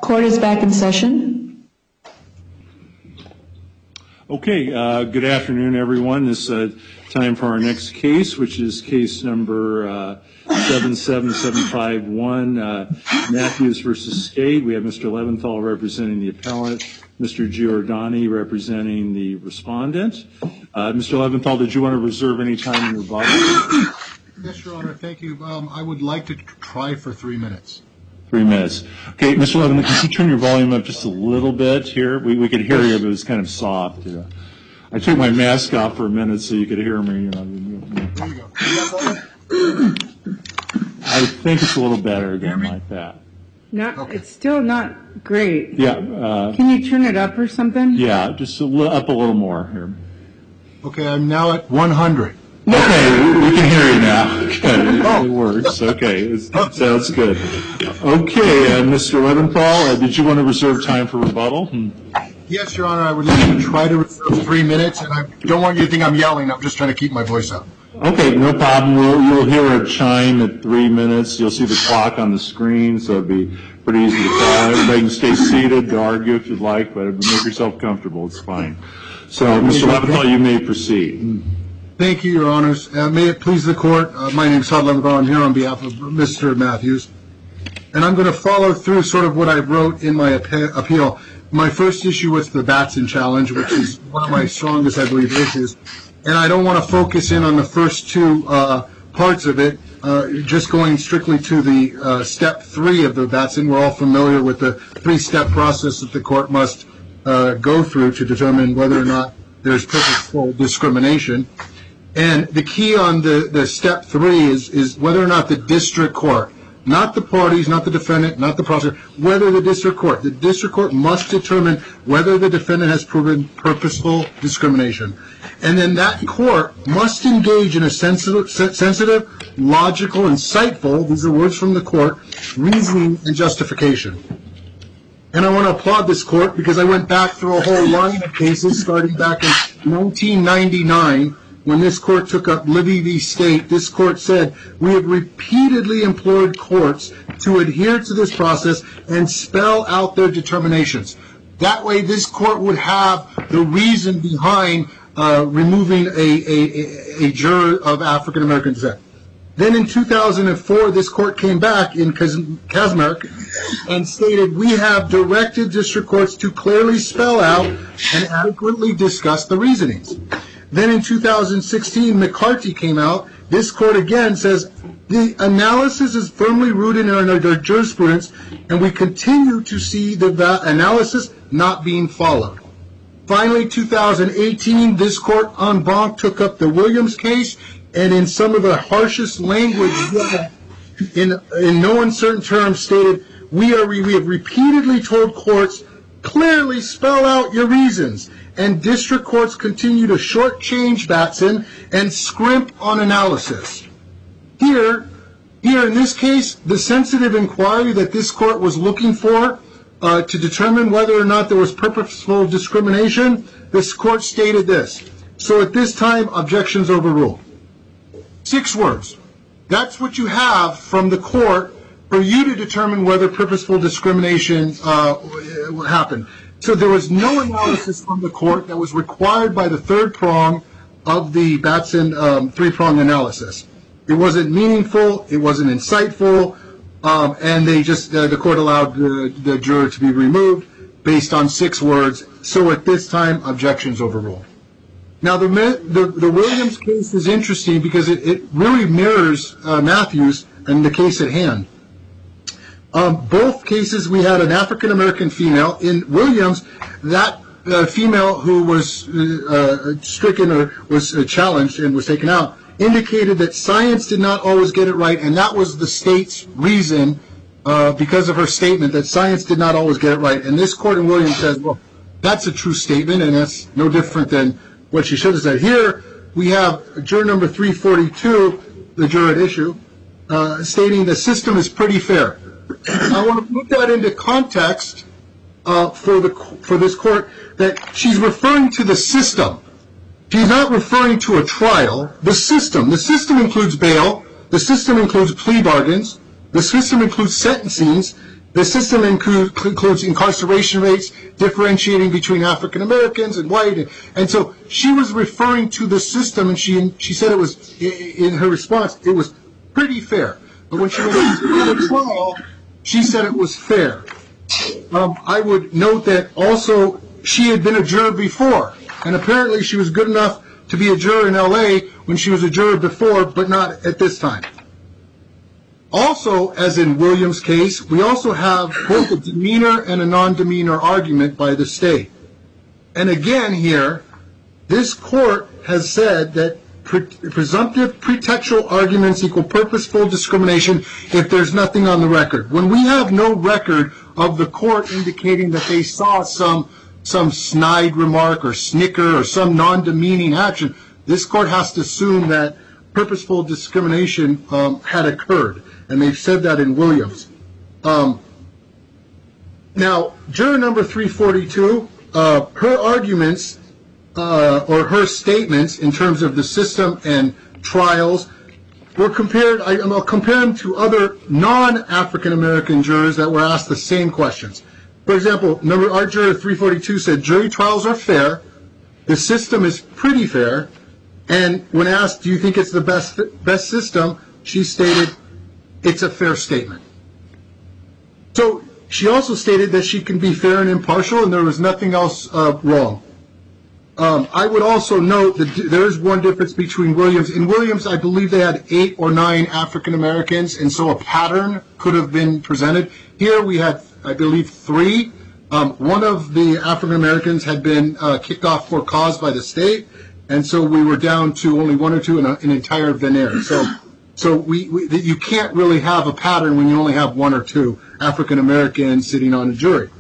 Court is back in session. Okay, good afternoon, everyone. This is time for our next case, which is case number 77751, Matthews versus State. We have Mr. Leventhal representing the appellant, Mr. Giordani representing the respondent. Mr. Leventhal, did you want to reserve any time in your body? Yes, Your Honor, thank you. I would like to try for 3 minutes. 3 minutes. Okay, Mr. Leventhal, could you turn your volume up just a little bit here? We could hear you, but it was kind of soft. I took my mask off for a minute so you could hear me. There you go. I think it's a little better again like that. Okay. It's still not great. Yeah. Can you turn it up or something? Yeah, just up a little more here. Okay, I'm now at 100. Okay, we can hear you now. Good. It works. Okay, sounds good. Okay, Mr. Leventhal, did you want to reserve time for rebuttal? Yes, Your Honor, I would like to try to reserve 3 minutes, and I don't want you to think I'm yelling. I'm just trying to keep my voice up. Okay, no problem. You'll hear a chime at 3 minutes. You'll see the clock on the screen, so it'll be pretty easy to follow. Everybody can stay seated to argue if you'd like, but make yourself comfortable. It's fine. So, Mr. Leventhal, you may proceed. Thank you, Your Honors. May it please the Court, my name is Todd Leventhal. I'm here on behalf of Mr. Matthews, and I'm going to follow through sort of what I wrote in my appeal. My first issue was the Batson challenge, which is one of my strongest, I believe, issues. And I don't want to focus in on the first two parts of it, just going strictly to the step 3 of the Batson. We're all familiar with the 3-step process that the court must go through to determine whether or not there's purposeful discrimination. And the key on the step 3 is whether or not the district court, not the parties, not the defendant, not the prosecutor, whether the district court must determine whether the defendant has proven purposeful discrimination. And then that court must engage in a sensitive, logical, insightful, these are words from the court, reasoning and justification. And I want to applaud this court because I went back through a whole line of cases starting back in 1999 when this court took up Libby v. State. This court said, we have repeatedly implored courts to adhere to this process and spell out their determinations. That way this court would have the reason behind removing a juror of African American descent. Then in 2004, this court came back in Kaczmarek and stated, we have directed district courts to clearly spell out and adequately discuss the reasonings. Then in 2016, McCarthy came out. This court again says, the analysis is firmly rooted in our jurisprudence, and we continue to see the analysis not being followed. Finally, 2018, this court en banc took up the Williams case, and in some of the harshest language, in no uncertain terms, stated, we have repeatedly told courts, clearly spell out your reasons. And district courts continue to shortchange Batson and scrimp on analysis. Here in this case, the sensitive inquiry that this court was looking for to determine whether or not there was purposeful discrimination, this court stated this. So at this time, objections overruled. 6 words. That's what you have from the court for you to determine whether purposeful discrimination happened. So there was no analysis from the court that was required by the 3rd prong of the Batson 3-prong analysis. It wasn't meaningful, it wasn't insightful, and the court allowed the juror to be removed based on 6 words. So at this time, objections overruled. Now the Williams case is interesting because it really mirrors Matthews and the case at hand. Both cases we had an African American female. In Williams, that female who was stricken or was challenged and was taken out indicated that science did not always get it right, and that was the state's reason because of her statement that science did not always get it right. And this court in Williams says, well, that's a true statement, and that's no different than what she should have said. Here we have juror number 342, the juror at issue, stating the system is pretty fair. I want to put that into context for this court that she's referring to the system. She's not referring to a trial. The system includes bail. The system includes plea bargains. The system includes sentencings. The system includes incarceration rates, differentiating between African Americans and white. And so she was referring to the system, and she said it was, in her response, it was pretty fair. But when she went into the trial, she said it was fair. I would note that also she had been a juror before, and apparently she was good enough to be a juror in L.A. when she was a juror before, but not at this time. Also, as in Williams' case, we also have both a demeanor and a non-demeanor argument by the state. And again here, this court has said that presumptive pretextual arguments equal purposeful discrimination if there's nothing on the record. When we have no record of the court indicating that they saw some snide remark or snicker or some non-demeaning action, this court has to assume that purposeful discrimination had occurred. And they've said that in Williams. Now, juror number 342, her arguments or her statements in terms of the system and trials were compared, I'll compare them to other non-African American jurors that were asked the same questions. For example, our juror 342 said jury trials are fair, the system is pretty fair, and when asked, do you think it's the best system, she stated, it's a fair statement. So she also stated that she can be fair and impartial, and there was nothing else wrong. I would also note that there is one difference between Williams. In Williams, I believe they had 8 or 9 African Americans, and so a pattern could have been presented. Here we had, I believe, 3. One of the African Americans had been kicked off for cause by the state, and so we were down to only 1 or 2 in an entire veneer. So you can't really have a pattern when you only have 1 or 2 African Americans sitting on a jury.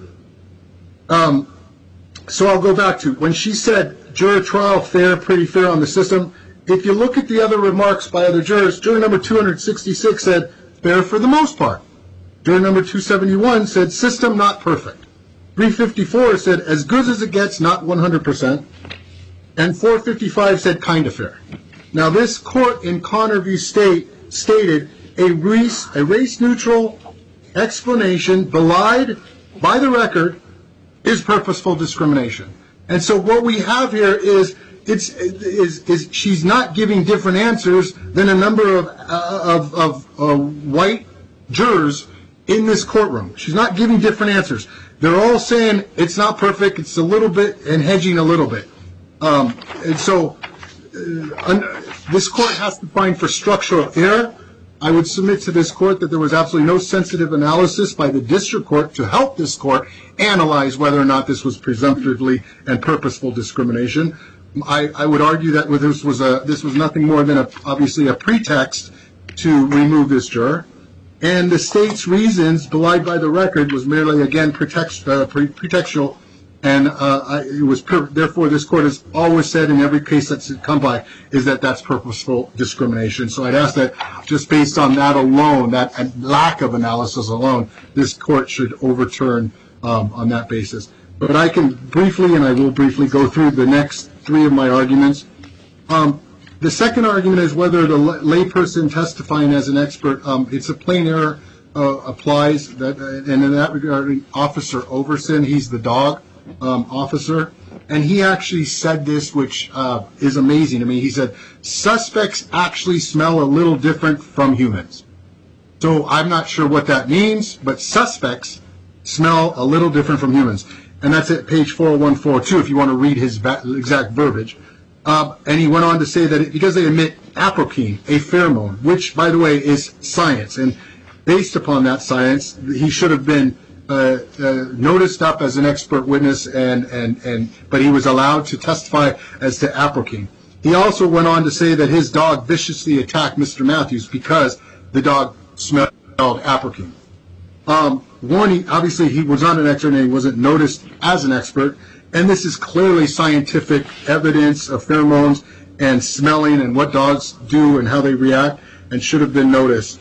So I'll go back to when she said juror trial fair, pretty fair on the system. If you look at the other remarks by other jurors, juror number 266 said fair for the most part. Juror number 271 said system not perfect. 354 said as good as it gets, not 100%. And 455 said kind of fair. Now this court in Connor v. State stated a race-neutral explanation belied by the record is purposeful discrimination. And so what we have here is she's not giving different answers than a number of white jurors in this courtroom. She's not giving different answers. They're all saying it's not perfect, it's a little bit, and hedging a little bit. And so this court has to find for structural error. I would submit to this court that there was absolutely no sensitive analysis by the district court to help this court analyze whether or not this was presumptively and purposeful discrimination. I would argue that this was nothing more than obviously a pretext to remove this juror. And the state's reasons, belied by the record, was merely, again, pretextual. And therefore, this court has always said in every case that's come by is that that's purposeful discrimination. So I'd ask that just based on that alone, that lack of analysis alone, this court should overturn on that basis. But I can briefly, and I will briefly go through the next 3 of my arguments. The second argument is whether the layperson testifying as an expert, it's a plain error applies, and in that regard, Officer Overson, he's the dog officer, and he actually said this, which is amazing to me. He said, suspects actually smell a little different from humans. So I'm not sure what that means, but suspects smell a little different from humans. And that's at page 40142 if you want to read his exact verbiage. And he went on to say that because they emit apocrine, a pheromone, which, by the way, is science. And based upon that science, he should have been noticed up as an expert witness, but he was allowed to testify as to apocrine. He also went on to say that his dog viciously attacked Mr. Matthews because the dog smelled apocrine. Obviously, he was not an expert and he wasn't noticed as an expert. And this is clearly scientific evidence of pheromones and smelling and what dogs do and how they react, and should have been noticed.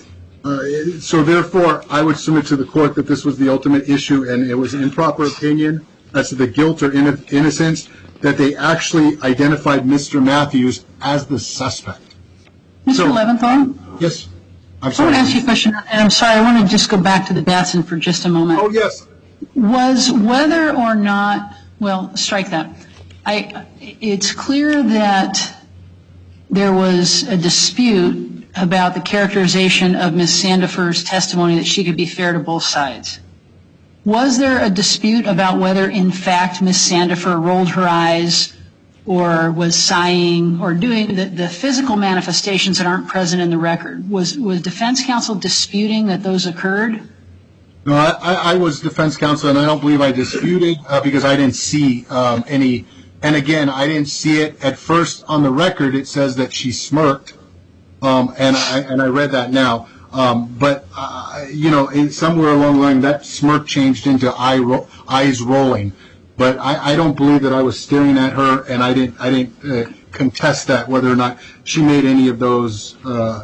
So therefore, I would submit to the court that this was the ultimate issue, and it was an improper opinion as to the guilt or innocence that they actually identified Mr. Matthews as the suspect. Mr. Leventhal? Yes. I'm I want sorry. to ask you a question, and I'm sorry, I want to just go back to the Batson for just a moment. Oh, yes. Was whether or not, well, strike that. It's clear that there was a dispute about the characterization of Ms. Sandifer's testimony that she could be fair to both sides. Was there a dispute about whether, in fact, Ms. Sandifer rolled her eyes or was sighing or doing the physical manifestations that aren't present in the record? Was defense counsel disputing that those occurred? No, I was defense counsel, and I don't believe I disputed because I didn't see any. And again, I didn't see it at first on the record. It says that she smirked, and I read that now. But somewhere along the line, that smirk changed into eyes rolling. But I don't believe that I was staring at her, and I didn't contest that whether or not she made any of those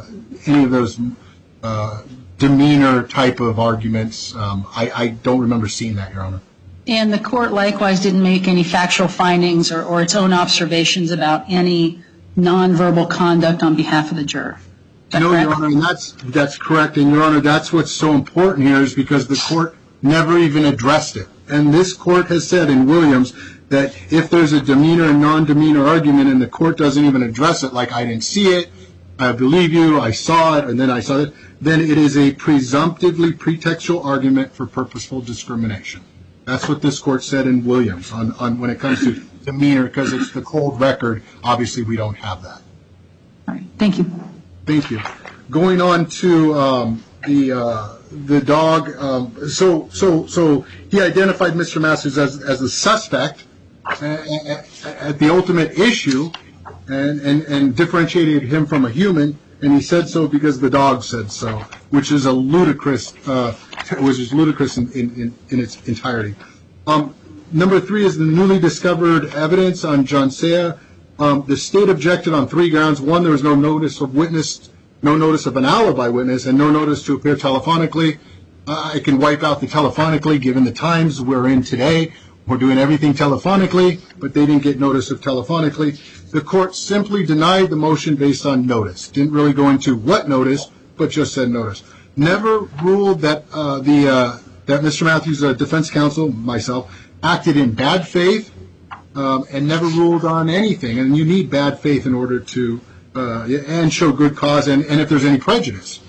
demeanor type of arguments. I don't remember seeing that, Your Honor. And the court likewise didn't make any factual findings or its own observations about any nonverbal conduct on behalf of the juror. No, Your Honor, and that's correct. And, Your Honor, that's what's so important here is because the court never even addressed it. And this court has said in Williams that if there's a demeanor and non-demeanor argument and the court doesn't even address it, like I didn't see it, I believe you, I saw it, and then I saw it, then it is a presumptively pretextual argument for purposeful discrimination. That's what this court said in Williams on when it comes to demeanor, because it's the cold record. Obviously, we don't have that. All right. Thank you. Thank you. Going on to the dog. So he identified Mr. Masters as a suspect at the ultimate issue, and differentiated him from a human. And he said so because the dog said so, which is ludicrous in its entirety. Number 3 is the newly discovered evidence on John Sea. The state objected on 3 grounds. 1, there was no notice of witness, no notice of an alibi witness, and no notice to appear telephonically. I can wipe out the telephonically given the times we're in today. We're doing everything telephonically, but they didn't get notice of telephonically. The court simply denied the motion based on notice. Didn't really go into what notice, but just said notice. Never ruled that that Mr. Matthews, defense counsel, myself, acted in bad faith, and never ruled on anything. And you need bad faith in order to and show good cause, and if there's any prejudice.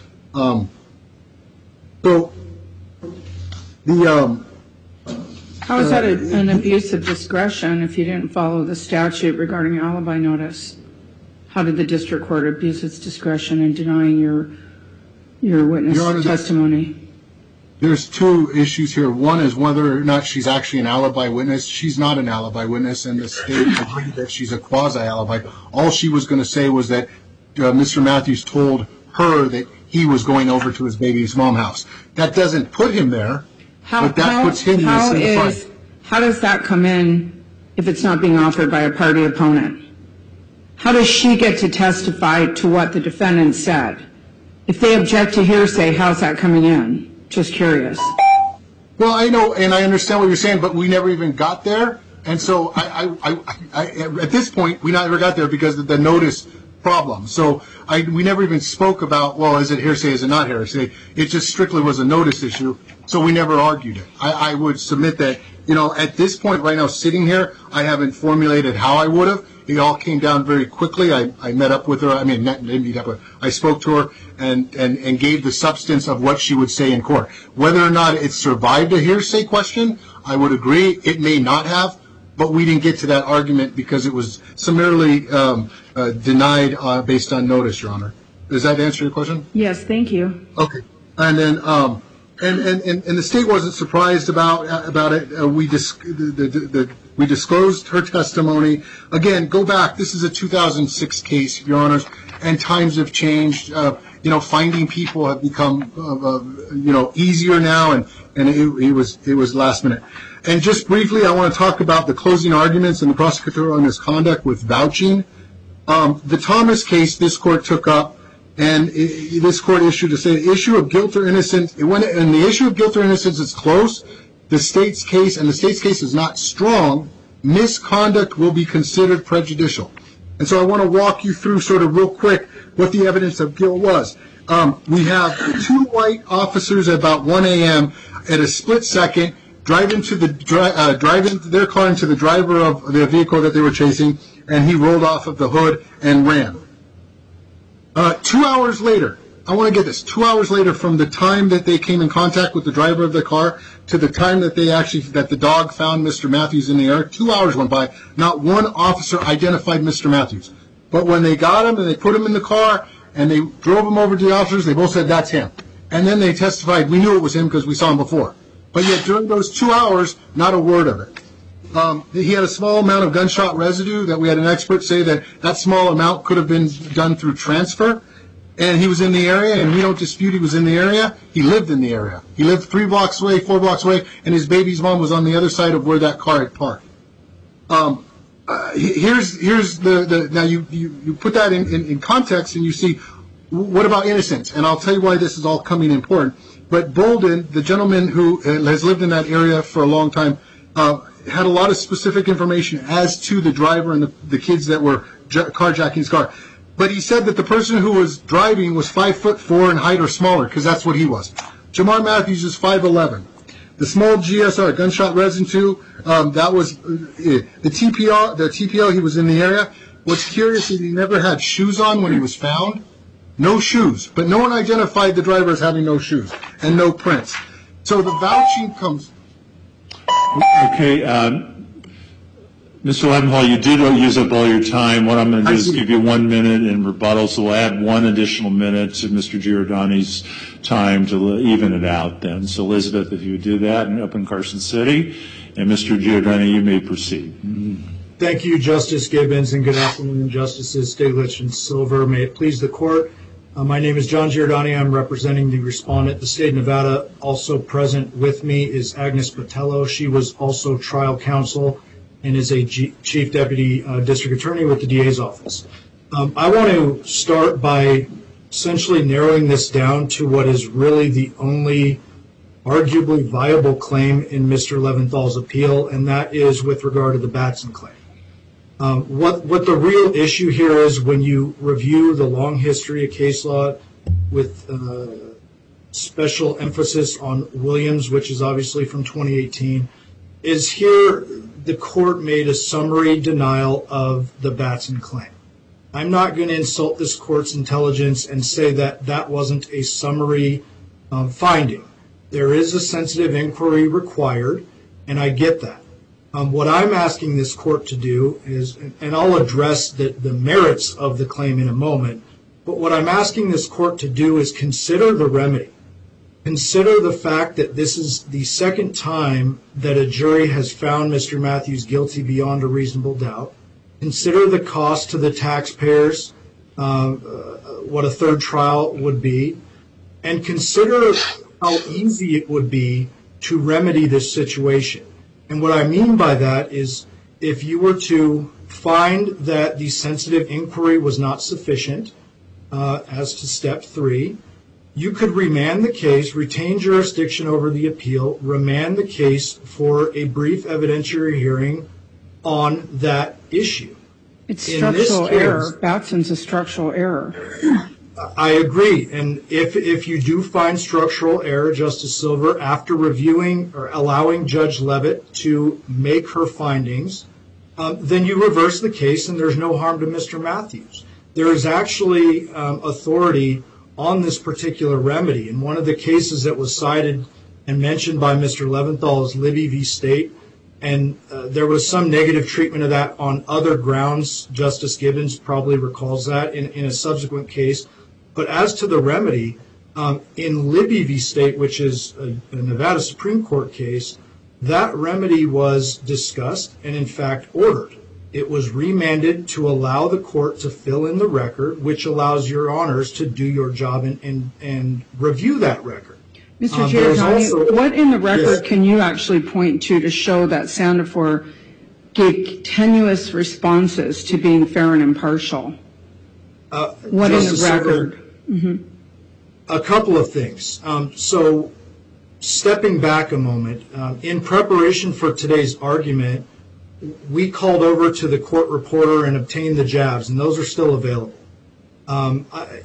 How is that an abuse of discretion if you didn't follow the statute regarding alibi notice? How did the district court abuse its discretion in denying your witness testimony? There's 2 issues here. 1 is whether or not she's actually an alibi witness. She's not an alibi witness, and the state agreed that she's a quasi-alibi. All she was going to say was that Mr. Matthews told her that he was going over to his baby's mom's house. That doesn't put him there, but that puts him in the same fight. How does that come in if it's not being offered by a party opponent? How does she get to testify to what the defendant said? If they object to hearsay, how's that coming in? Just curious. Well, I know, and I understand what you're saying, but we never even got there. And so at this point, we never got there because of the notice problem. So we never even spoke about, well, is it hearsay, is it not hearsay? It just strictly was a notice issue, so we never argued it. I would submit that, at this point right now, sitting here, I haven't formulated how I would have. It all came down very quickly. I met up with her. I mean, didn't meet up with her. I spoke to her and gave the substance of what she would say in court. Whether or not it survived a hearsay question, I would agree. It may not have, but we didn't get to that argument because it was summarily denied based on notice, Your Honor. Does that answer your question? Yes, thank you. Okay. And then and the state wasn't surprised about it. We disclosed her testimony. Again, go back. This is a 2006 case, Your Honors, and times have changed. Finding people have become easier now, and it was last minute. And just briefly, I want to talk about the closing arguments and the prosecutorial misconduct with vouching. The Thomas case, this court took up, and this court issued to say the issue of guilt or innocence. And the issue of guilt or innocence is close. The state's case, and the state's case is not strong. Misconduct will be considered prejudicial. And so I want to walk you through sort of real quick what the evidence of guilt was. We have two white officers at about 1 a.m. at a split second drive their car into the driver of the vehicle that they were chasing, and he rolled off of the hood and ran. 2 hours later, I want to get this, 2 hours later from the time that they came in contact with the driver of the car to the time that that the dog found Mr. Matthews in the air, 2 hours went by. Not one officer identified Mr. Matthews. But when they got him and they put him in the car and they drove him over to the officers, they both said, that's him. And then they testified, we knew it was him because we saw him before. But yet during those 2 hours, not a word of it. He had a small amount of gunshot residue that we had an expert say that small amount could have been done through transfer. And he was in the area, and we don't dispute he was in the area. He lived in the area. He lived 3 blocks away, 4 blocks away, and his baby's mom was on the other side of where that car had parked. Here's now you put that in context, and you see, what about innocence? And I'll tell you why this is all coming important. But Bolden, the gentleman who has lived in that area for a long time, had a lot of specific information as to the driver and the kids that were carjacking his car. But he said that the person who was driving was 5'4" in height or smaller, because that's what he was. Jamar Matthews is 5'11". The small GSR, gunshot residue, that was the TPO. The TPO, he was in the area. What's curious is he never had shoes on when he was found. No shoes. But no one identified the driver as having no shoes and no prints. So the vouching comes. Okay, Mr. Leventhal, you did use up all your time. What I'm going to do is give you 1 minute in rebuttal, so we'll add 1 additional minute to Mr. Giordani's time to even it out then. So, Elizabeth, if you would do that in Open Carson City. And Mr. Giordani, you may proceed. Thank you, Justice Gibbons, and good afternoon, Justices Stiglitz and Silver. May it please the Court. My name is John Giordani. I'm representing the respondent, the state of Nevada. Also present with me is Agnes Botello. She was also trial counsel and is a chief deputy district attorney with the DA's office. I want to start by essentially narrowing this down to what is really the only arguably viable claim in Mr. Leventhal's appeal, and that is with regard to the Batson claim. What the real issue here is, when you review the long history of case law with special emphasis on Williams, which is obviously from 2018, is here the court made a summary denial of the Batson claim. I'm not going to insult this court's intelligence and say that that wasn't a summary finding. There is a sensitive inquiry required, and I get that. What I'm asking this court to do is, and I'll address the merits of the claim in a moment, but what I'm asking this court to do is consider the remedy. Consider the fact that this is the second time that a jury has found Mr. Matthews guilty beyond a reasonable doubt. Consider the cost to the taxpayers, what a third trial would be, and consider how easy it would be to remedy this situation. And what I mean by that is, if you were to find that the sensitive inquiry was not sufficient as to step 3, you could remand the case, retain jurisdiction over the appeal, remand the case for a brief evidentiary hearing on that issue. It's structural error. Batson's a structural error. I agree. And if you do find structural error, Justice Silver, after reviewing or allowing Judge Levitt to make her findings, then you reverse the case and there's no harm to Mr. Matthews. There is actually authority on this particular remedy. And one of the cases that was cited and mentioned by Mr. Leventhal is Libby v. State. And there was some negative treatment of that on other grounds. Justice Gibbons probably recalls that in a subsequent case. But as to the remedy, in Libby v. State, which is a Nevada Supreme Court case, that remedy was discussed and, in fact, ordered. It was remanded to allow the court to fill in the record, which allows your honors to do your job and review that record. Mr. Giordani, what in the record can you actually point to show that Sandifer gave tenuous responses to being fair and impartial? What in the record? A couple of things. So stepping back a moment, in preparation for today's argument, we called over to the court reporter and obtained the jabs, and those are still available.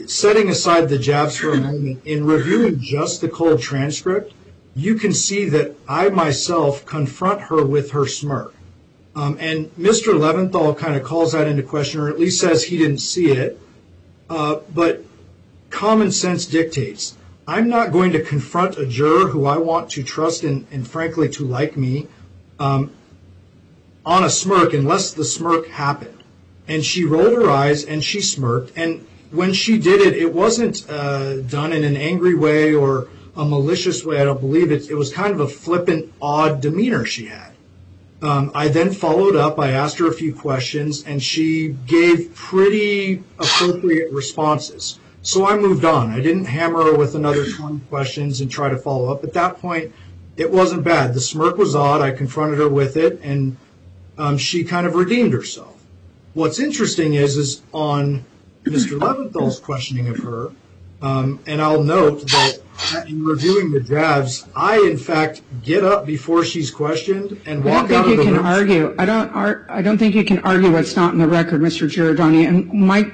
setting aside the jabs for a moment, in reviewing just the cold transcript, you can see that I myself confront her with her smirk. And Mr. Leventhal kind of calls that into question, or at least says he didn't see it. But common sense dictates. I'm not going to confront a juror who I want to trust and frankly, to like me on a smirk unless the smirk happened. And she rolled her eyes and she smirked. And when she did it, it wasn't done in an angry way or a malicious way. I don't believe it. It was kind of a flippant, odd demeanor she had. I then followed up. I asked her a few questions, and she gave pretty appropriate responses. So I moved on. I didn't hammer her with another 20 questions and try to follow up. At that point, it wasn't bad. The smirk was odd. I confronted her with it, and she kind of redeemed herself. What's interesting is on Mr. Leventhal's questioning of her, and I'll note that in reviewing the jabs, I, in fact, get up before she's questioned and walk out of the room. I don't think you can argue what's not in the record, Mr. Giordani. And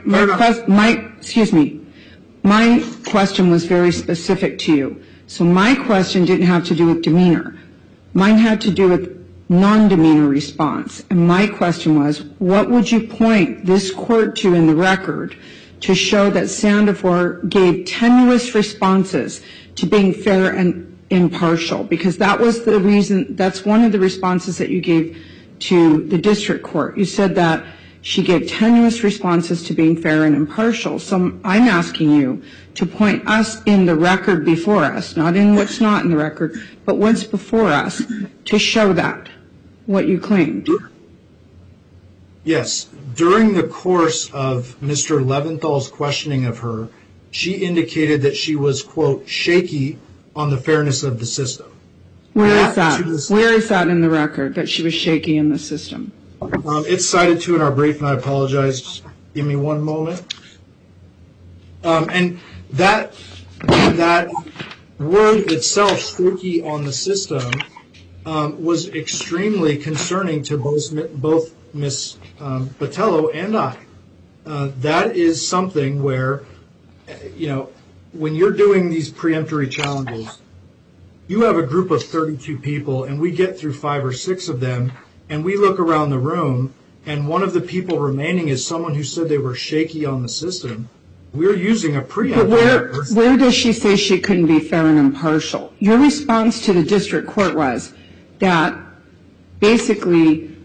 my question was very specific to you. So my question didn't have to do with demeanor. Mine had to do with non-demeanor response. And my question was, what would you point this court to in the record to show that Sandifor gave tenuous responses to being fair and impartial? Because that was the reason, that's one of the responses that you gave to the district court. You said that she gave tenuous responses to being fair and impartial. So I'm asking you to point us in the record before us, not in what's not in the record, but what's before us, to show that, what you claimed. Yes. During the course of Mr. Leventhal's questioning of her, she indicated that she was, quote, shaky on the fairness of the system. Where is that? Where is that in the record, that she was shaky in the system? It's cited to in our brief, and I apologize. Just give me one moment. And that word itself, shaky on the system, was extremely concerning to both Ms. Botello and I. That is something where, when you're doing these preemptory challenges, you have a group of 32 people, and we get through 5 or 6 of them, and we look around the room, and one of the people remaining is someone who said they were shaky on the system. We're using a preemptory. But where does she say she couldn't be fair and impartial? Your response to the district court was that basically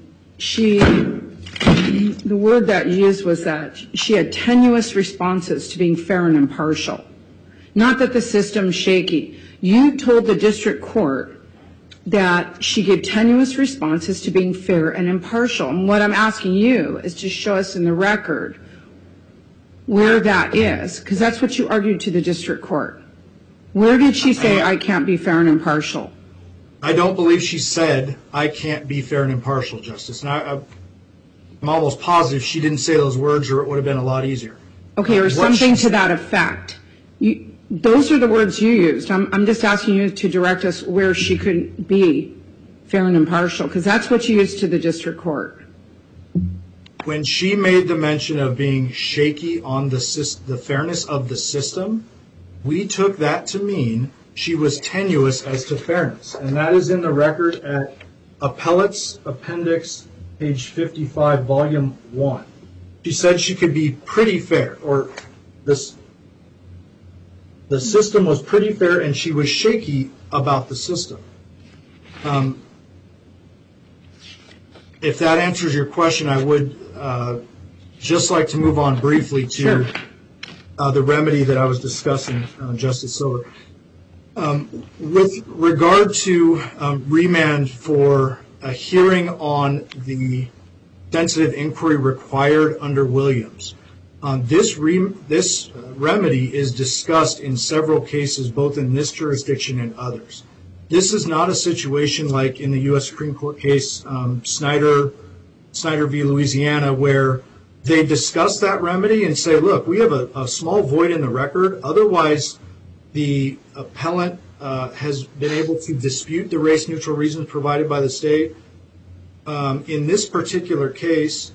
the word that you used was that she had tenuous responses to being fair and impartial. Not that the system's shaky. You told the district court that she gave tenuous responses to being fair and impartial. And what I'm asking you is to show us in the record where that is, because that's what you argued to the district court. Where did she say, I can't be fair and impartial? I don't believe she said, I can't be fair and impartial, Justice. And I'm almost positive she didn't say those words, or it would have been a lot easier. Okay, or something to that effect. Those are the words you used. I'm just asking you to direct us where she couldn't be fair and impartial, because that's what you used to the district court. When she made the mention of being shaky on the fairness of the system, we took that to mean she was tenuous as to fairness. And that is in the record at Appellate's Appendix, page 55, Volume 1. She said she could be pretty fair, or the system was pretty fair, and she was shaky about the system. If that answers your question, I would just like to move on briefly to the remedy that I was discussing, Justice Silver. With regard to remand for a hearing on the sensitive inquiry required under Williams, this remedy is discussed in several cases, both in this jurisdiction and others. This is not a situation like in the U.S. Supreme Court case, Snyder v. Louisiana, where they discuss that remedy and say, look, we have a small void in the record. Otherwise, the appellant has been able to dispute the race-neutral reasons provided by the state. In this particular case,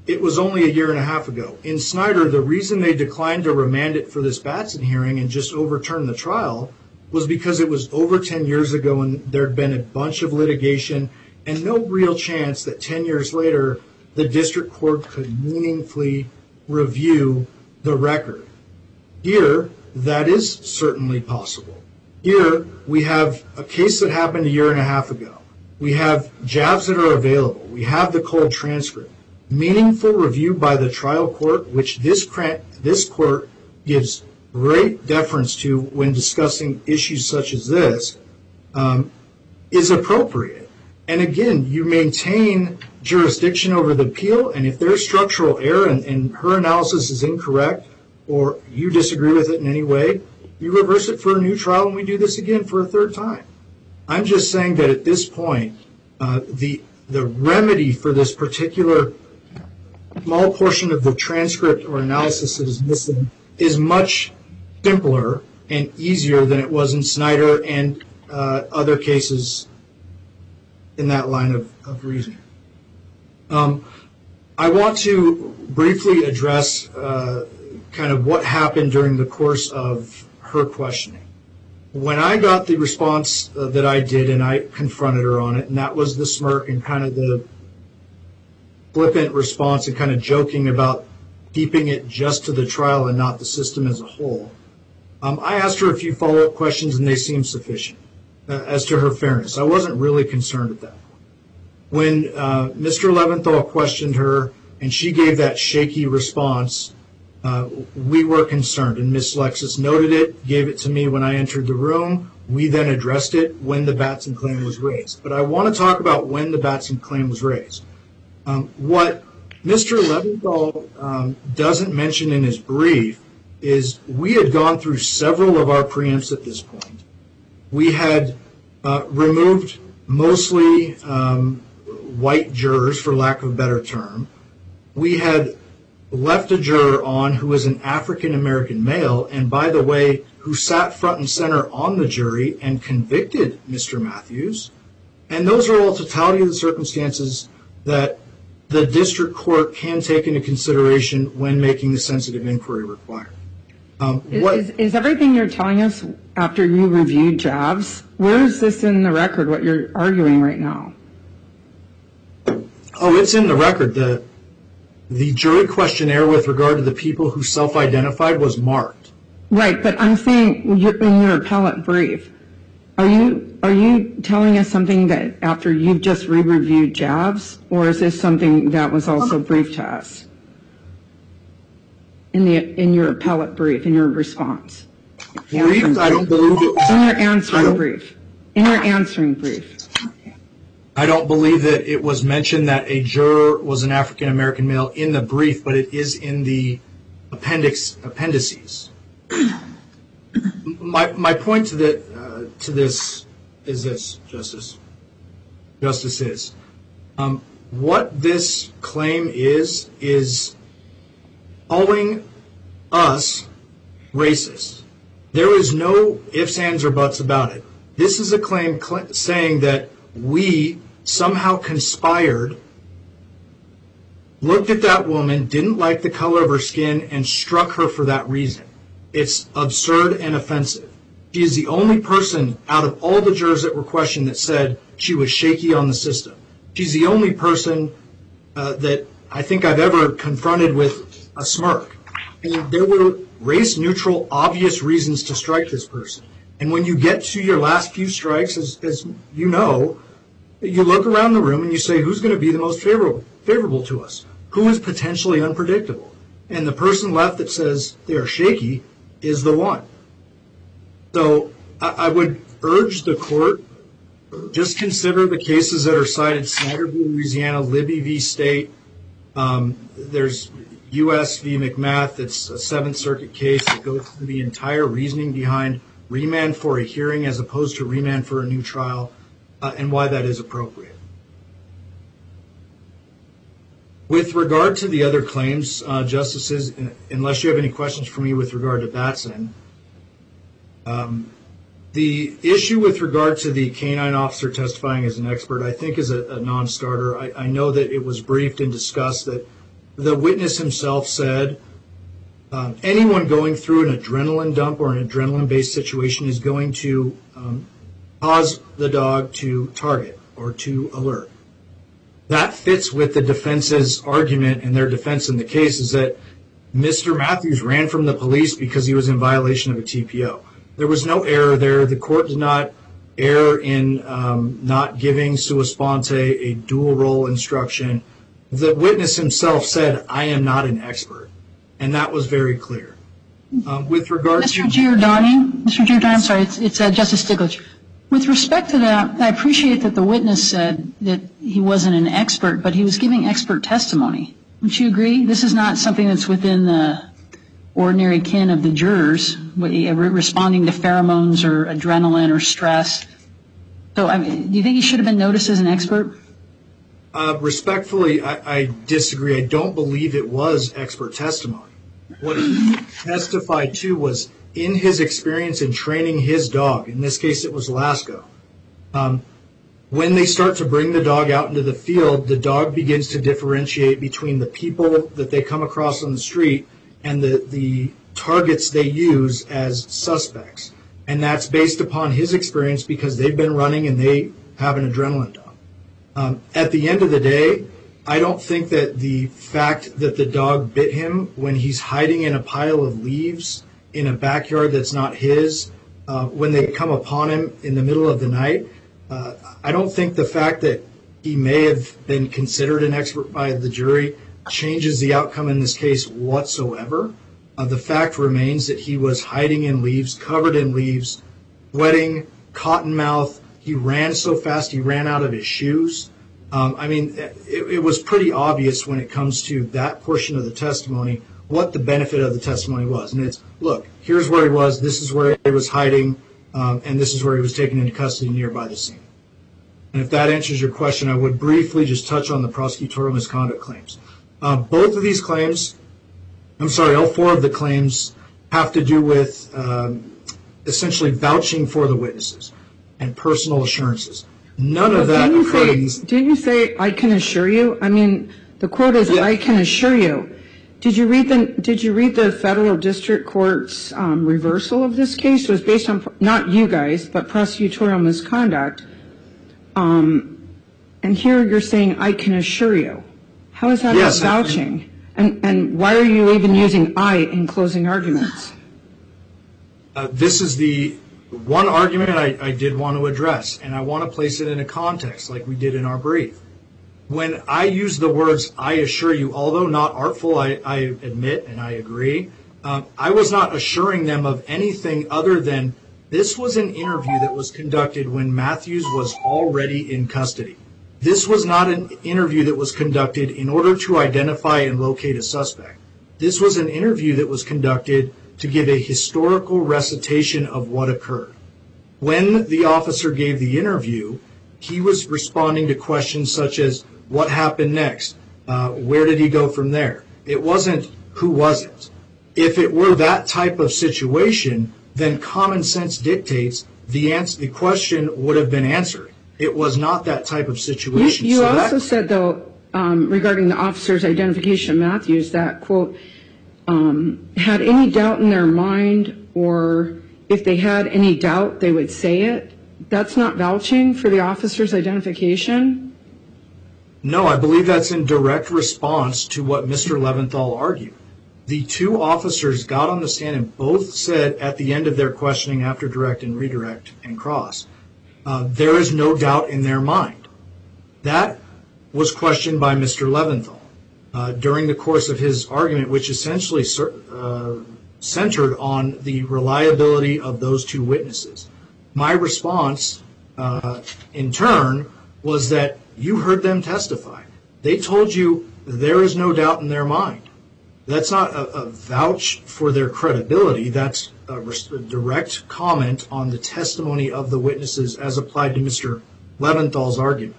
it was only a year and a half ago. In Snyder, the reason they declined to remand it for this Batson hearing and just overturn the trial was because it was over 10 years ago and there'd been a bunch of litigation and no real chance that 10 years later the district court could meaningfully review the record. Here, that is certainly possible. Here, we have a case that happened a year and a half ago. We have JAVs that are available. We have the cold transcript. Meaningful review by the trial court, which this court gives great deference to when discussing issues such as this, is appropriate. And again, you maintain jurisdiction over the appeal, and if there's structural error and her analysis is incorrect or you disagree with it in any way, you reverse it for a new trial and we do this again for a third time. I'm just saying that at this point, the remedy for this particular small portion of the transcript or analysis that is missing is much simpler and easier than it was in Snyder and other cases in that line of reasoning. I want to briefly address kind of what happened during the course of her questioning. When I got the response that I did and I confronted her on it, and that was the smirk and kind of the flippant response and kind of joking about keeping it just to the trial and not the system as a whole, I asked her a few follow-up questions and they seemed sufficient as to her fairness. I wasn't really concerned at that point. When Mr. Leventhal questioned her and she gave that shaky response, we were concerned, and Ms. Lexis noted it, gave it to me when I entered the room. We then addressed it when the Batson claim was raised. But I want to talk about when the Batson claim was raised. What Mr. Leventhal doesn't mention in his brief is we had gone through several of our preempts at this point. We had removed mostly white jurors, for lack of a better term. We had left a juror on who was an African-American male, and by the way, who sat front and center on the jury and convicted Mr. Matthews. And those are all totality of the circumstances that the district court can take into consideration when making the sensitive inquiry required. Is everything you're telling us after you reviewed JAVs? Where is this in the record, what you're arguing right now? Oh, it's in the record. The jury questionnaire with regard to the people who self-identified was marked. Right, but I'm saying in your appellate brief, are you telling us something that after you've just re-reviewed JAVs, or is this something that was also briefed to us in your appellate brief, in your response? Briefed? I don't believe it was. In your answering brief. In your answering brief. I don't believe that it was mentioned that a juror was an African-American male in the brief, but it is in the appendices. My point to this is this, Justice. What this claim is calling us racist. There is no ifs, ands, or buts about it. This is a claim saying that we somehow conspired, looked at that woman, didn't like the color of her skin, and struck her for that reason. It's absurd and offensive. She is the only person out of all the jurors that were questioned that said she was shaky on the system. She's the only person that I think I've ever confronted with a smirk. And there were race-neutral, obvious reasons to strike this person. And when you get to your last few strikes, as you know, you look around the room and you say, who's going to be the most favorable to us? Who is potentially unpredictable? And the person left that says they are shaky is the one. So I would urge the court, just consider the cases that are cited, Snyder v. Louisiana, Libby v. State. There's U.S. v. McMath. It's a Seventh Circuit case that goes through the entire reasoning behind remand for a hearing as opposed to remand for a new trial, and why that is appropriate. With regard to the other claims, Justices, unless you have any questions for me with regard to Batson, the issue with regard to the canine officer testifying as an expert, I think is a non-starter. I know that it was briefed and discussed that the witness himself said, anyone going through an adrenaline dump or an adrenaline-based situation is going to cause the dog to target or to alert. That fits with the defense's argument, and their defense in the case is that Mr. Matthews ran from the police because he was in violation of a TPO. There was no error there. The court did not err in not giving sua sponte a dual role instruction. The witness himself said, I am not an expert, and that was very clear. With regard Mr. Giordani, I'm sorry, it's Justice Stiglitz. With respect to that, I appreciate that the witness said that he wasn't an expert, but he was giving expert testimony. Would you agree? This is not something that's within the ordinary kin of the jurors, responding to pheromones or adrenaline or stress. So, do you think he should have been noticed as an expert? Respectfully, I disagree. I don't believe it was expert testimony. What he testified to was in his experience in training his dog, in this case it was Lasco, when they start to bring the dog out into the field, the dog begins to differentiate between the people that they come across on the street and the targets they use as suspects. And that's based upon his experience because they've been running and they have an adrenaline dump. At the end of the day, I don't think that the fact that the dog bit him when he's hiding in a pile of leaves in a backyard that's not his, when they come upon him in the middle of the night, I don't think the fact that he may have been considered an expert by the jury changes the outcome in this case whatsoever. The fact remains that he was hiding in leaves, covered in leaves, sweating, cottonmouth. He ran so fast he ran out of his shoes. It was pretty obvious when it comes to that portion of the testimony what the benefit of the testimony was. And it's, look, here's where he was, this is where he was hiding, and this is where he was taken into custody nearby the scene. And if that answers your question, I would briefly just touch on the prosecutorial misconduct claims. Both of these claims, all four of the claims have to do with essentially vouching for the witnesses and personal assurances. None of that occurred. Didn't you say, I can assure you? I mean, the quote is, I can assure you. Did you read the federal district court's reversal of this case? It was based on, not you guys, but prosecutorial misconduct. And here you're saying, I can assure you. How is that not vouching? And why are you even using I in closing arguments? This is the one argument I did want to address, and I want to place it in a context like we did in our brief. When I use the words, I assure you, although not artful, I admit and I agree, I was not assuring them of anything other than this was an interview that was conducted when Matthews was already in custody. This was not an interview that was conducted in order to identify and locate a suspect. This was an interview that was conducted to give a historical recitation of what occurred. When the officer gave the interview, he was responding to questions such as, what happened next? Where did he go from there? It wasn't, who was it? If it were that type of situation, then common sense dictates the question would have been answered. It was not that type of situation. You also said, though, regarding the officer's identification of Matthews, that, quote, had any doubt in their mind, or if they had any doubt, they would say it. That's not vouching for the officer's identification? No, I believe that's in direct response to what Mr. Leventhal argued. The two officers got on the stand and both said at the end of their questioning after direct and redirect and cross, there is no doubt in their mind. That was questioned by Mr. Leventhal during the course of his argument, which essentially centered on the reliability of those two witnesses. My response, in turn, was that you heard them testify. They told you there is no doubt in their mind. That's not a vouch for their credibility. That's a direct comment on the testimony of the witnesses as applied to Mr. Leventhal's argument.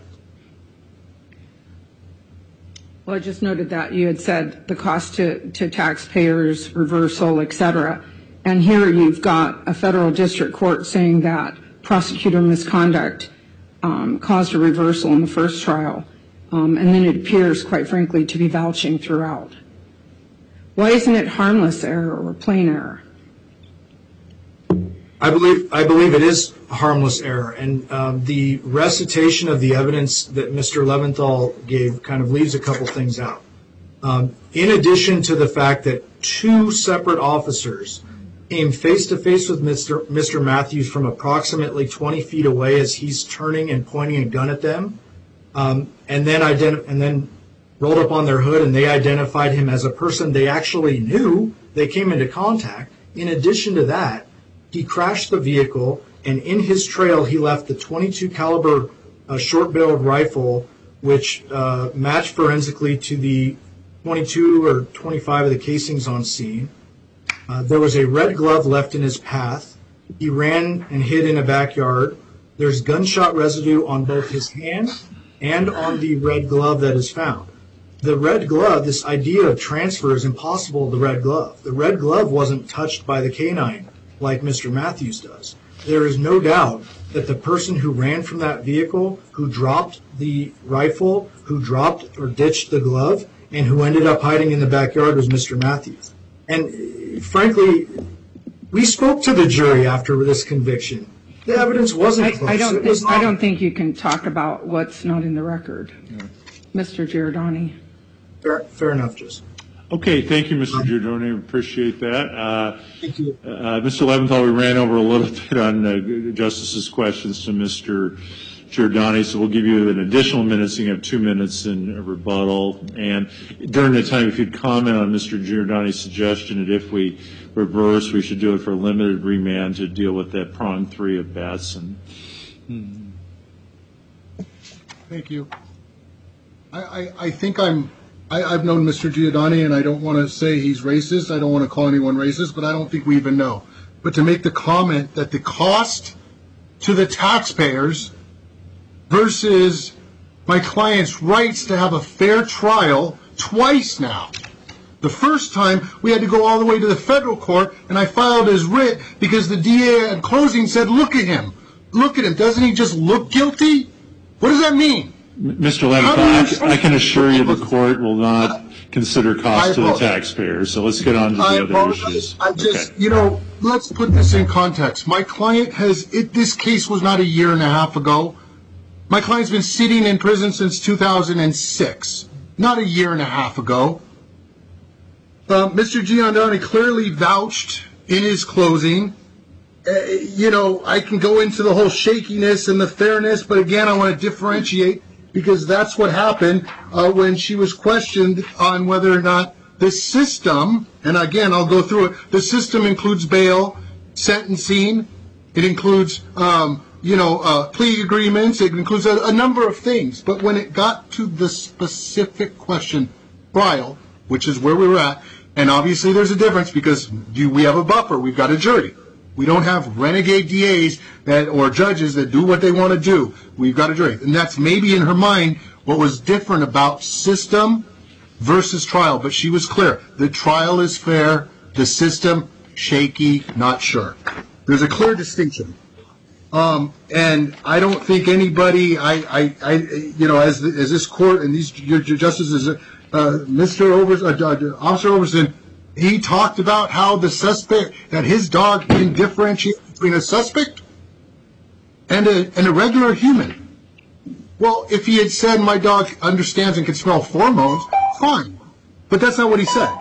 Well, I just noted that you had said the cost to taxpayers, reversal, et cetera. And here you've got a federal district court saying that prosecutor misconduct caused a reversal in the first trial. and then it appears, quite frankly, to be vouching throughout. Why isn't it harmless error or plain error? I believe it is a harmless error, and the recitation of the evidence that Mr. Leventhal gave kind of leaves a couple things out. In addition to the fact that two separate officers came face-to-face with Mr. Matthews from approximately 20 feet away as he's turning and pointing a gun at them, and then rolled up on their hood and they identified him as a person they actually knew, they came into contact. In addition to that, he crashed the vehicle, and in his trail he left the .22 caliber short-barreled rifle, which matched forensically to the 22 or 25 of the casings on scene. There was a red glove left in his path. He ran and hid in a backyard. There's gunshot residue on both his hand and on the red glove that is found. The red glove, this idea of transfer is impossible with the red glove. The red glove wasn't touched by the canine like Mr. Matthews does. There is no doubt that the person who ran from that vehicle, who dropped the rifle, who dropped or ditched the glove, and who ended up hiding in the backyard was Mr. Matthews. And frankly, we spoke to the jury after this conviction. The evidence wasn't close. I don't think you can talk about what's not in the record. Yeah. Mr. Giordani. Fair enough, Justice. Okay, thank you, Mr. Giordani. Appreciate that. Thank you. Mr. Leventhal, we ran over a little bit on Justice's questions to Mr. Giordani, so we'll give you an additional minute, so you have 2 minutes in a rebuttal. And during the time, if you'd comment on Mr. Giordani's suggestion that if we reverse, we should do it for a limited remand to deal with that prong 3 of Batson. Thank you. I think I've known Mr. Giordani, and I don't want to say he's racist. I don't want to call anyone racist, but I don't think we even know. But to make the comment that the cost to the taxpayers versus my client's rights to have a fair trial twice now. The first time, we had to go all the way to the federal court, and I filed his writ because the DA at closing said, look at him. Look at him. Doesn't he just look guilty? What does that mean? Mr. Leventhal, I can assure you the court will not consider cost to the taxpayers, so let's get on to the other issues. Let's put this in context. My client this case was not a year and a half ago. My client's been sitting in prison since 2006, not a year and a half ago. Mr. Giordani clearly vouched in his closing. I can go into the whole shakiness and the fairness, but again, I want to differentiate because that's what happened when she was questioned on whether or not the system, and again, I'll go through it, the system includes bail, sentencing, it includes plea agreements, it includes a number of things. But when it got to the specific question, trial, which is where we were at, and obviously there's a difference because we have a buffer, we've got a jury. We don't have renegade DAs or judges that do what they want to do. We've got a jury. And that's maybe in her mind what was different about system versus trial. But she was clear. The trial is fair. The system, shaky, not sure. There's a clear distinction. And I don't think anybody, as this court and these justices, Officer Overson, he talked about how the suspect, that his dog can differentiate between a suspect and a regular human. Well, if he had said my dog understands and can smell pheromones, fine. But that's not what he said.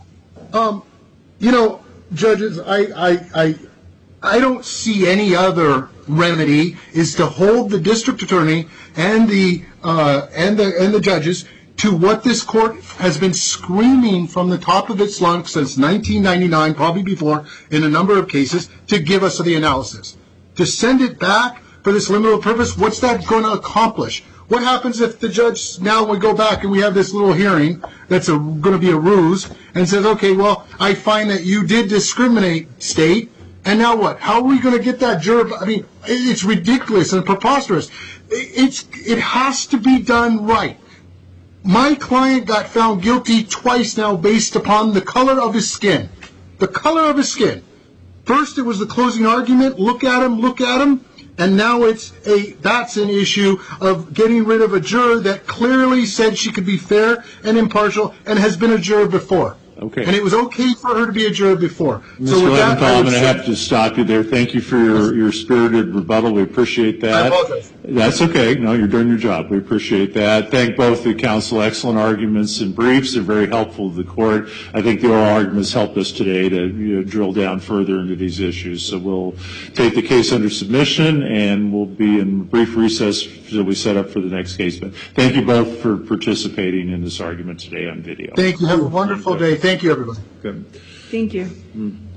Judges, I don't see any other remedy is to hold the district attorney and the judges to what this court has been screaming from the top of its lungs since 1999, probably before, in a number of cases, to give us the analysis. To send it back for this limited purpose, what's that going to accomplish? What happens if the judge, now we go back and we have this little hearing that's going to be a ruse, and says, okay, well, I find that you did discriminate, state, and now what? How are we going to get that juror? I mean, it's ridiculous and preposterous. It has to be done right. My client got found guilty twice now based upon the color of his skin. The color of his skin. First, it was the closing argument. Look at him. And now that's an issue of getting rid of a juror that clearly said she could be fair and impartial and has been a juror before. Okay. And it was okay for her to be a juror before. Mr. So with that, Leventhal, I I'm would going to say- have to stop you there. Thank you for your spirited rebuttal. We appreciate that. I apologize. That's okay. No, you're doing your job. We appreciate that. Thank both the counsel. Excellent arguments and briefs. They're very helpful to the court. I think the oral arguments helped us today to drill down further into these issues. So we'll take the case under submission, and we'll be in brief recess until we set up for the next case. But thank you both for participating in this argument today on video. Thank you. Have a wonderful day. Thank you, everybody. Good. Thank you.